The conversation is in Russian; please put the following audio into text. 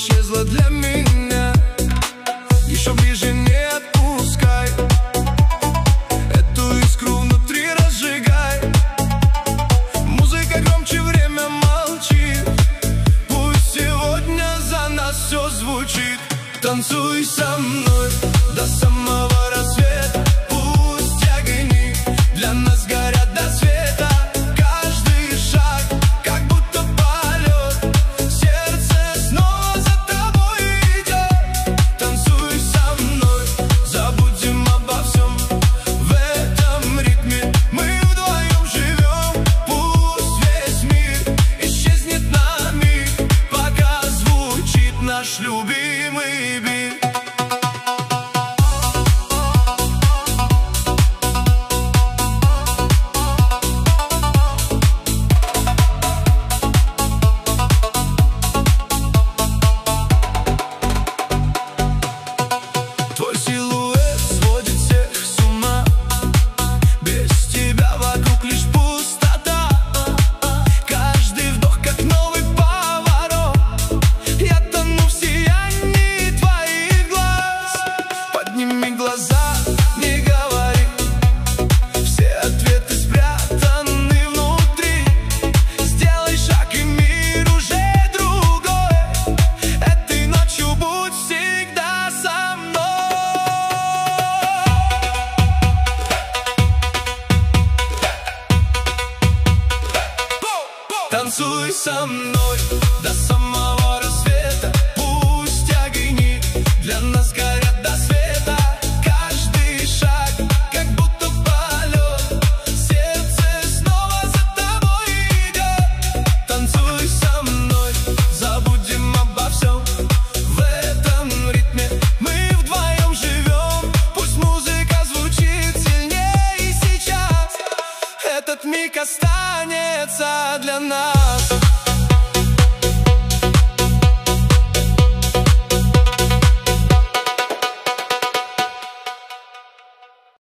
исчезла для меня. Еще ближе не отпускай, эту искру внутри разжигай. Музыка громче, время молчит, пусть сегодня за нас все звучит. Танцуй со мной до самого рассвета, пусть огни для нас горят до света. Каждый шаг как будто полет, сердце снова за тобой идет. Танцуй со мной, забудем обо всем, в этом ритме мы вдвоем живем. Пусть весь мир исчезнет на миг, пока звучит наш любимый бит. Твой силуэт сводит всех с ума, без тебя вокруг лишь пустота. Каждый вдох как новый поворот, я тону в сиянии твоих глаз. Подними глаза, не говори, все ответы спрятаны внутри. Сделай шаг, и мир уже другой. Этой ночью будь всегда со мной. Танцуй со мной до самого рассвета, пусть огни для нас горят до света. Каждый шаг как будто полет, сердце снова за тобой идет. Танцуй со мной, забудем обо всем, в этом ритме мы вдвоем живем. Пусть музыка звучит сильнее сейчас, этот миг останется для нас.